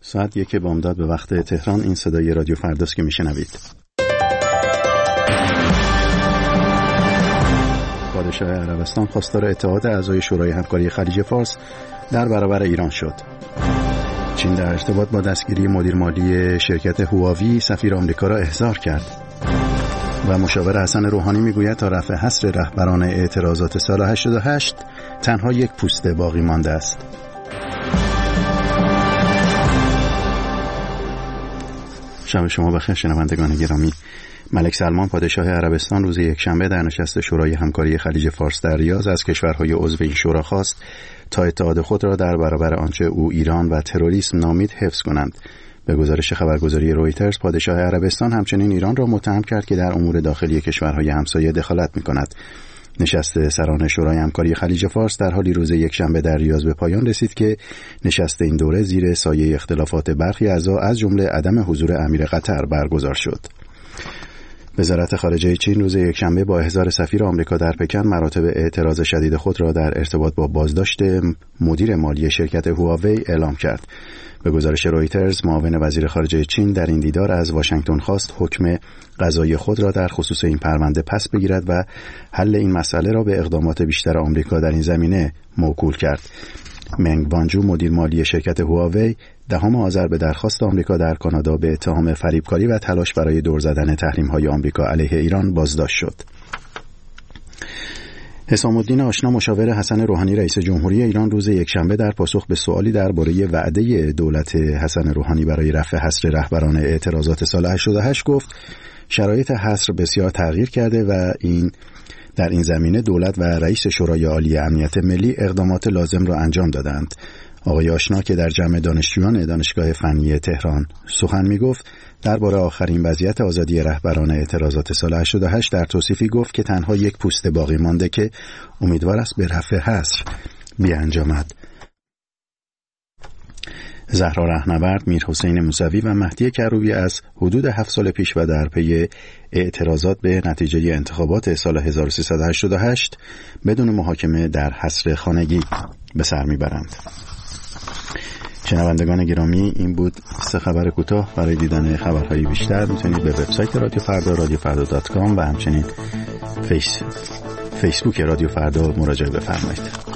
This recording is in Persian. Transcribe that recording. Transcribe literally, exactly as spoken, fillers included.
ساعت یک بامداد به وقت تهران. این صدای رادیو فرداست که میشنوید. پادشاه عربستان خواستار اتحاد اعضای شورای همکاری خلیج فارس در برابر ایران شد. چین در ارتباط با دستگیری مدیر مالی شرکت هواوی سفیر آمریکا را احضار کرد. و مشاور حسن روحانی میگوید تا رفع حصر رهبران اعتراضات سال هشتاد و هشت تنها یک پوست باقی مانده است. شب شما بخیر شنوندگان گرامی. ملک سلمان پادشاه عربستان روز یکشنبه در نشست شورای همکاری خلیج فارس در ریاض از کشورهای عضو این شورا خواست تا اتحاد خود را در برابر آنچه او ایران و تروریسم نامید حفظ کنند. به گزارش خبرگزاری رویترز پادشاه عربستان همچنین ایران را متهم کرد که در امور داخلی کشورهای همسایه دخالت می‌کند. نشست سران شورای همکاری خلیج فارس در حالی روز یکشنبه در ریاض به پایان رسید که نشست این دوره زیر سایه اختلافات برخی اعضا از جمله عدم حضور امیر قطر برگزار شد. وزارت خارجه چین روز یکشنبه با احضار سفیر آمریکا در پکن مراتب اعتراض شدید خود را در ارتباط با بازداشت مدیر مالی شرکت هواوی اعلام کرد. به گزارش رویترز معاون وزیر خارجه چین در این دیدار از واشنگتن خواست حکم قضایی خود را در خصوص این پرونده پس بگیرد و حل این مسئله را به اقدامات بیشتر آمریکا در این زمینه موکول کرد. منگ وانجو مدیر مالی شرکت هواوی دهم آذر به درخواست آمریکا در کانادا به اتهام فریبکاری و تلاش برای دور زدن تحریم‌های آمریکا علیه ایران بازداشت شد. حسام الدین آشنا مشاور حسن روحانی رئیس جمهوری ایران روز یکشنبه در پاسخ به سوالی درباره وعده دولت حسن روحانی برای رفع حصر رهبران اعتراضات سال هشتاد و هشت گفت شرایط حصر بسیار تغییر کرده و این در این زمینه دولت و رئیس شورای عالی امنیت ملی اقدامات لازم را انجام دادند. آقای آشنا که در جمع دانشجویان دانشگاه فنی تهران سخن می‌گفت درباره آخرین وضعیت آزادی رهبران اعتراضات سال هشتاد و هشت در توصیفی گفت که تنها یک پوست باقی مانده که امیدوار است به رفع حصر بیانجامد. زهرا رهنورد، میرحسین موسوی و مهدی کروبی از حدود هفت سال پیش و در پی اعتراضات به نتیجه انتخابات سال هزار و سیصد و هشتاد و هشت بدون محاکمه در حصر خانگی به سر میبرند. شنوندگان گرامی، این بود سه خبر کوتاه. برای دیدن خبرهای بیشتر میتونید به وبسایت رادیو فردا رادیو فردا دات کام و همچنین فیس فیسبوک رادیو فردا مراجعه بفرمایید.